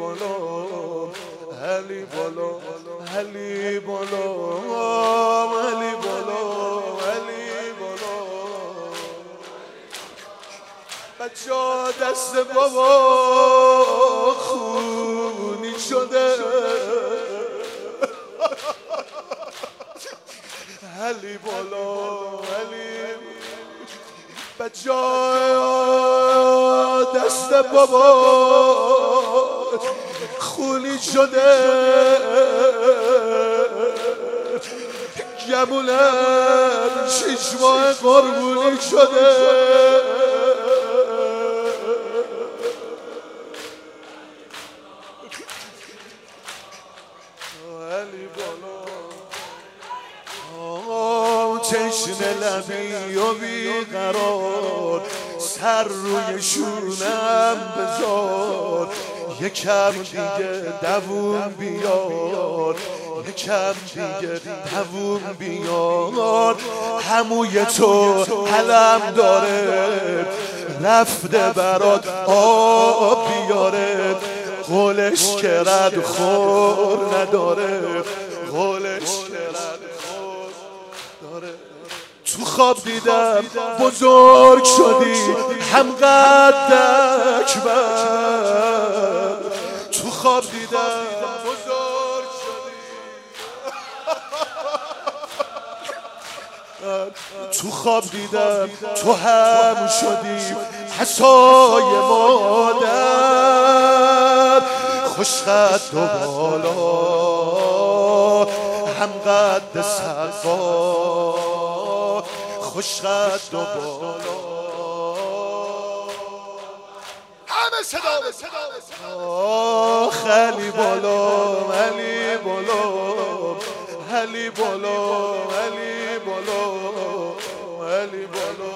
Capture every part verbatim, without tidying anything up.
بالا علی بالا علی بالا علی بالا علی بالا بچه‌ها دست بابا خونی شده علی بالا علی بچه‌ها دست بابا خونی شده گمونم شش ماه قربونی شده علی بالا چشم لبی و بیقرار سر روی شونم بذار یکم دیگه دووم بیار یکم دیگه دووم بیار هموی تو حلم داره رفته برات آب بیاره قولش که رد خور نداره قولش که رد خور داره تو خواب دیدم بزرگ شدی هم قد اکبر تو خواب دیدم بزرگ شدی تو خواب دیدم تو هم شدی حسای مادر خوش قد و بالا هم قد سقا خوش قد و بالا همه صدا آخ علی بالا علی بالا علی بالا علی بالا علی بالا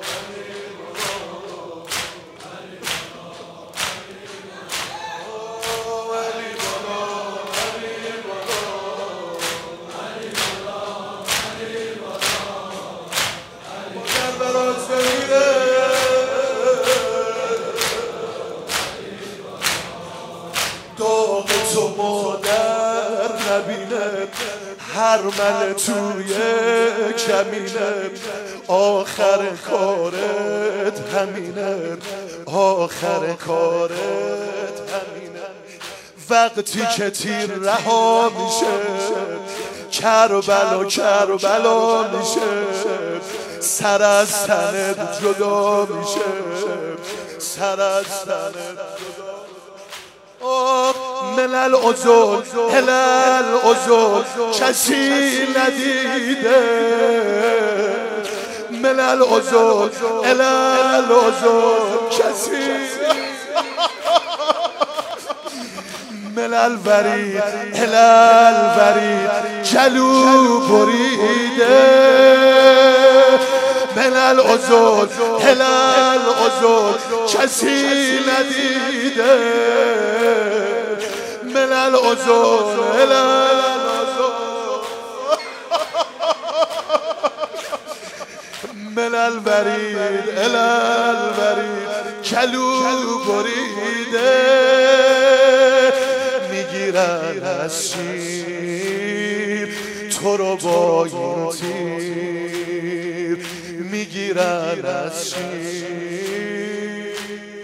داغ تو مادر نبینه هر مل توی کمینه آخر کارت همینه آخر کارت همینه وقتی که تیر رها میشه کربلا کربلا میشه سر از تنت جدا میشه سر از تنت جدا آه ملل ازول هلال ازول کسی ندیده ملل ازول هلال ازول کسی ملل ورید هلال ورید جلو بریده ملل ازول هلال ازول کسی ندیده ملل ازول هلال ازول ملل ورید هلال ورید جلو بریده میگیرن از شیر تو رو با این تیر میگیرن از شیر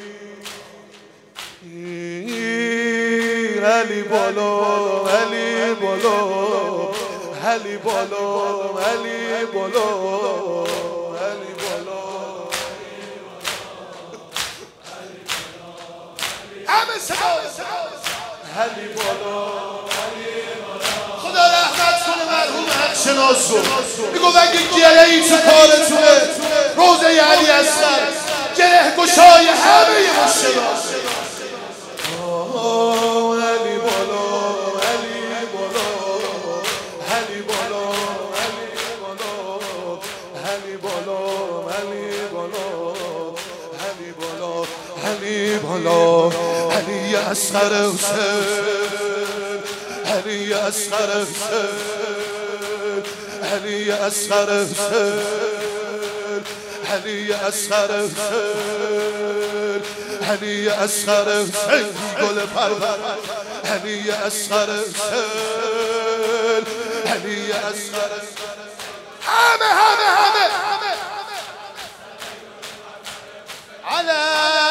علی بالا علی بالا علی بالا علی بالا علی بالا همه صدا علی بالا خدا رحمت کنه مرحوم حق شناس رو میگو اگه گره ای تو کارتونه روزه علی اصغر گره گشای همه مشکلات علی بالا علی بالا علی بالا علی بالا علی بالا علی بالا علی بالا علی اصغر حسین علی اصغر حسین علی اصغر حسین علی اصغر حسین هنی اصغر حسین گل پرور هنی اصغر حسین هنی اصغر همه همه همه علی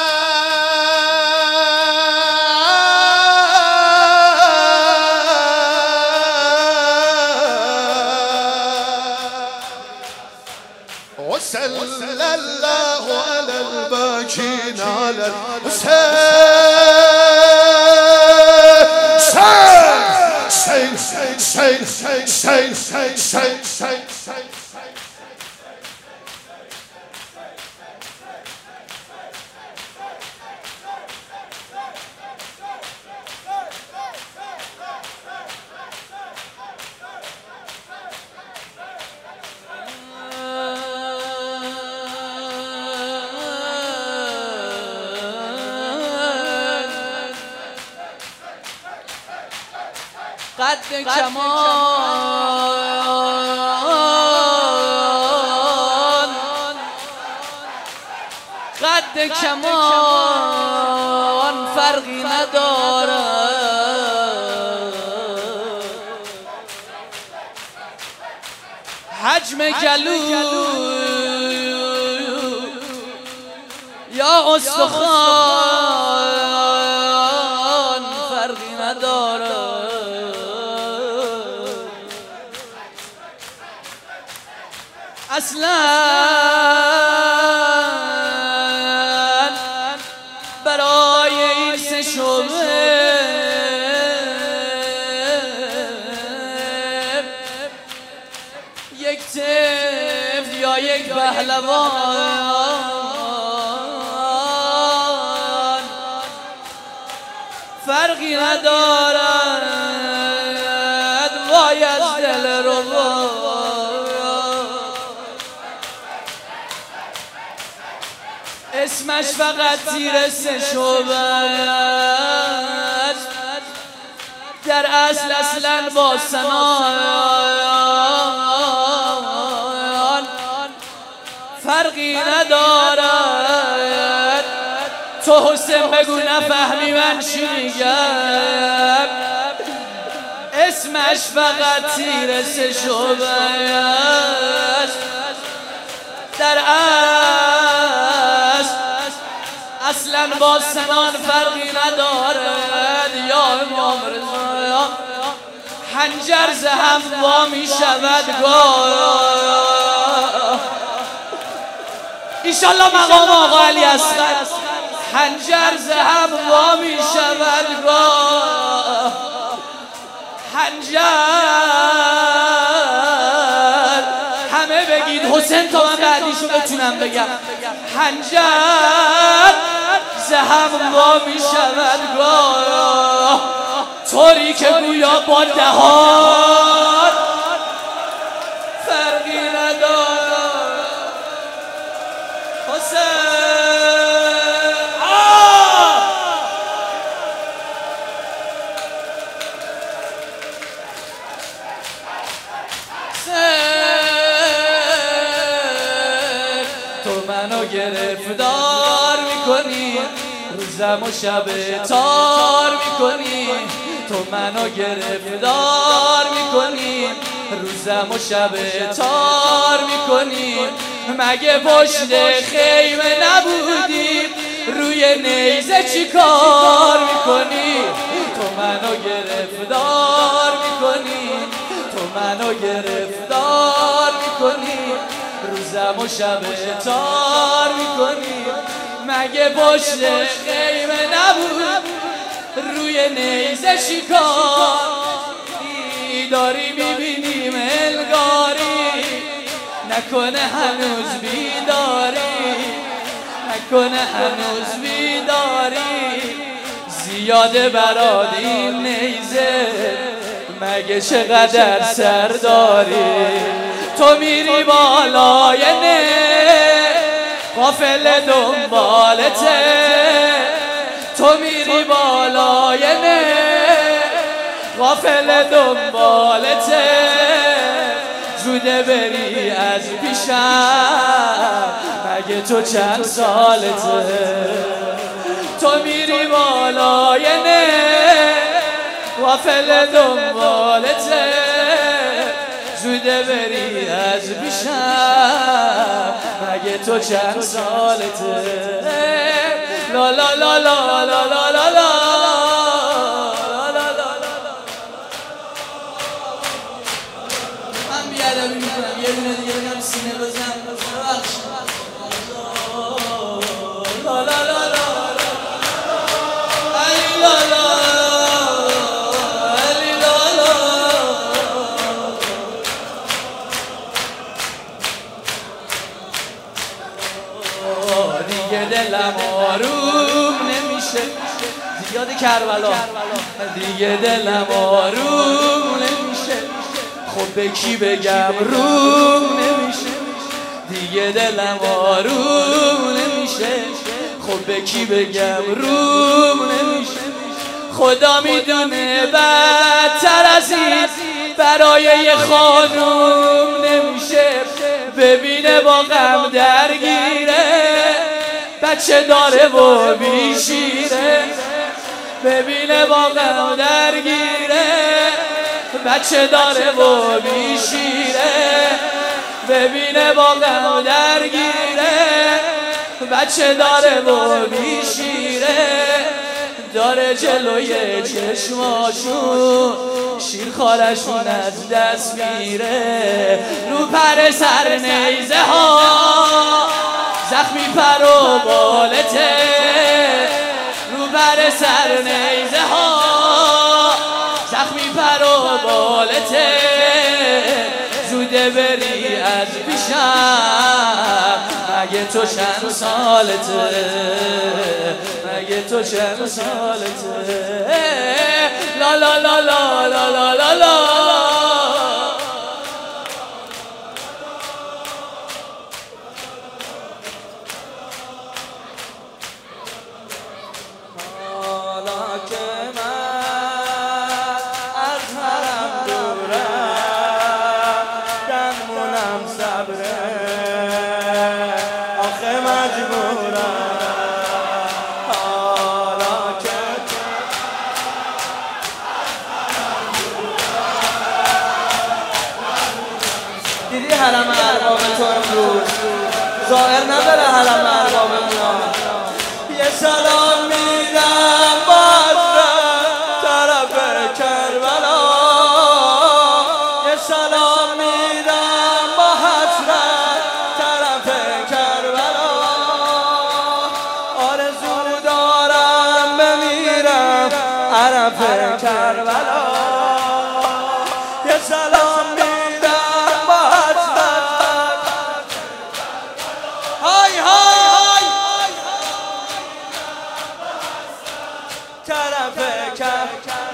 وصلى الله على الباكين على الحسين حسين حسين حسين حسين حسين قد کمان قد کمان فرقی نداره حجم گلو یا استخوان فرقی نداره اصلا برای این سه شعبه یک طفل یا یک پهلوان فرقی ندارد وای از دل رو اسمش فقط تیر سه شعبه است در اصل اصلا با سنان فرقی ندارد تو حسین بگو نفهمی من چی میگم اسمش فقط تیر سه شعبه است در اصل اصلا با سنان فرقی ندارد یا امام رضا حنجر زهم وا می شود گاه ایشالله مقام آقا علی اصغر حنجر زهم وا می شود گاه حنجر همه بگید حسین تا من بعدیشو بتونم بگم حنجر زهم وا می شود گاه طوری که گویا با دهان فرقی ندارد حسین تو منو گرفتار میکنی روزم و شب تار میکنی تو منو گرفتار میکنی روزم و شب تار میکنی مگه پشت خیمه نبودی روی نیزه چی کار میکنی تو منو گرفتار میکنی تو منو گرفتار میکنی روزم و شب تار میکنی مگه پشت خیمه نبود روی نیزه شکار داری میبینیم الگاری نکنه هنوز بیداری نکنه هنوز بیداری زیاده برات این نیزه مگه چقدر سرداری تو میری بالای نه قافل دنبالته تو میری بالای نه قافل دنبالته زوده بری از پیشم مگه تو چند سالته تو میری بالای نه وافل دنبالته زوده بری از پیشم مگه تو چند سالته لا لا لا لا لا لا لا لا من بیادبی میکنم یه دونه دیگه بگم سینه بزن لا لا لا لا علی لا لا علی لا لا دیگه دلم آروم نمیشه یاد کربلا دیگه دلم آروم نمیشه خب به کی بگم روم نمیشه دیگه دلم آروم نمیشه خب به کی بگم روم نمیشه خدا میدونه بدتر از این برای یه خانوم نمیشه ببینه با غم درگیره بچه داره و بیشیره ببینه با غم درگیره بچه داره و بیشیره ببینه با غم درگیره بچه داره و بیشیره داره جلوی چشماشون شیرخوارشون از دست میره رو پر سر نیزه ها زخمی پر و بالته رو پر سر نیزه ها زخمی پر و بالته زوده بری از پیشم مگه تو چند سالته مگه تو چند سالته لا لا لا لا لا لا لا لا دیدی حرم ارباب تو امروز ظاهر نداره حرم ارباب میان یه سلام میدم باز طرف کربلا یه سلام میدم با حسرت طرف کربلا آرزو دارم بمیرم طرف کربلا یه سلام طرف کربلا